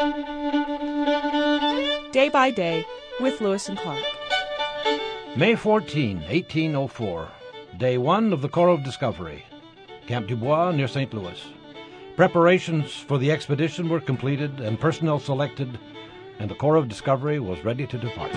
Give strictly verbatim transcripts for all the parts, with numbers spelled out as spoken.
Day by Day with Lewis and Clark. May fourteenth, eighteen oh four. Day one of the Corps of Discovery. Camp Dubois near Saint Louis. Preparations for the expedition were completed and personnel selected, and the Corps of Discovery was ready to depart.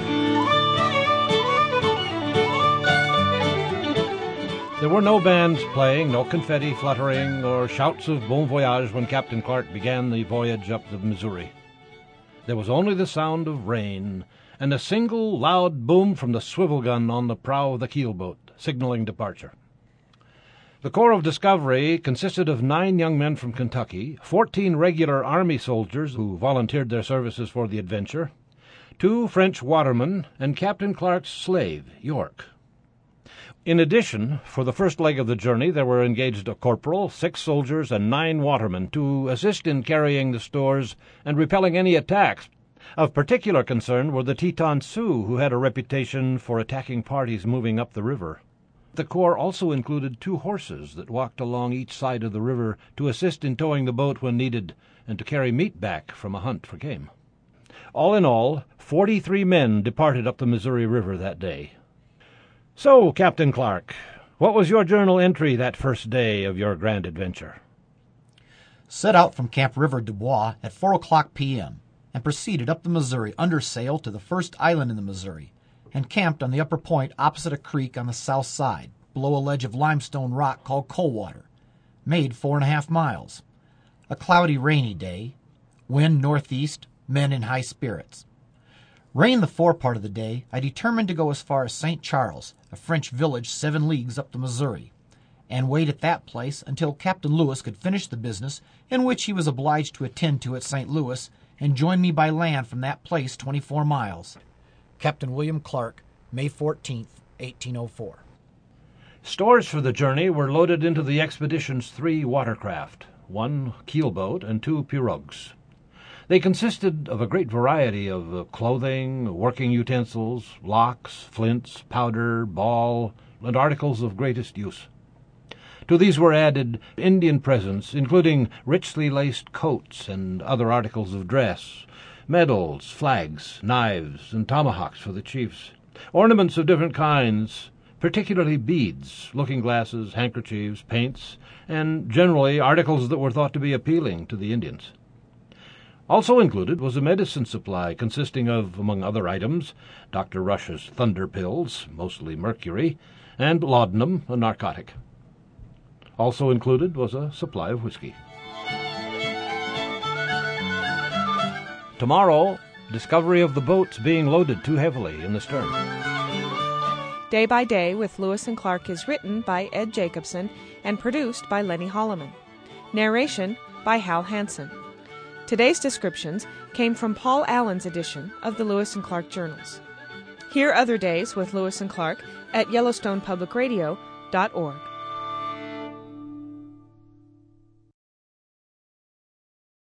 There were no bands playing, no confetti fluttering, or shouts of bon voyage when Captain Clark began the voyage up the Missouri. There was only the sound of rain and a single loud boom from the swivel gun on the prow of the keelboat, signaling departure. The Corps of Discovery consisted of nine young men from Kentucky, fourteen regular Army soldiers who volunteered their services for the adventure, two French watermen, and Captain Clark's slave, York. In addition, for the first leg of the journey, there were engaged a corporal, six soldiers, and nine watermen to assist in carrying the stores and repelling any attacks. Of particular concern were the Teton Sioux, who had a reputation for attacking parties moving up the river. The Corps also included two horses that walked along each side of the river to assist in towing the boat when needed and to carry meat back from a hunt for game. All in all, forty-three men departed up the Missouri River that day. So, Captain Clark, what was your journal entry that first day of your grand adventure? Set out from Camp River Dubois at four o'clock p.m. and proceeded up the Missouri under sail to the first island in the Missouri, and camped on the upper point opposite a creek on the south side, below a ledge of limestone rock called Coldwater. Made four and a half miles. A cloudy, rainy day. Wind northeast, men in high spirits. Rain the fore part of the day, I determined to go as far as Saint Charles, a French village seven leagues up the Missouri, and wait at that place until Captain Lewis could finish the business in which he was obliged to attend to at Saint Louis, and join me by land from that place twenty-four miles. Captain William Clark, May fourteenth, eighteen oh four. Stores for the journey were loaded into the expedition's three watercraft, one keelboat and two pirogues. They consisted of a great variety of uh, clothing, working utensils, locks, flints, powder, ball, and articles of greatest use. To these were added Indian presents, including richly laced coats and other articles of dress, medals, flags, knives, and tomahawks for the chiefs, ornaments of different kinds, particularly beads, looking-glasses, handkerchiefs, paints, and generally articles that were thought to be appealing to the Indians. Also included was a medicine supply consisting of, among other items, Doctor Rush's thunder pills, mostly mercury, and laudanum, a narcotic. Also included was a supply of whiskey. Tomorrow, discovery of the boats being loaded too heavily in the stern. Day by Day with Lewis and Clark is written by Ed Jacobson and produced by Lenny Holloman. Narration by Hal Hansen. Today's descriptions came from Paul Allen's edition of the Lewis and Clark Journals. Hear other days with Lewis and Clark at Yellowstone Public Radio dot org.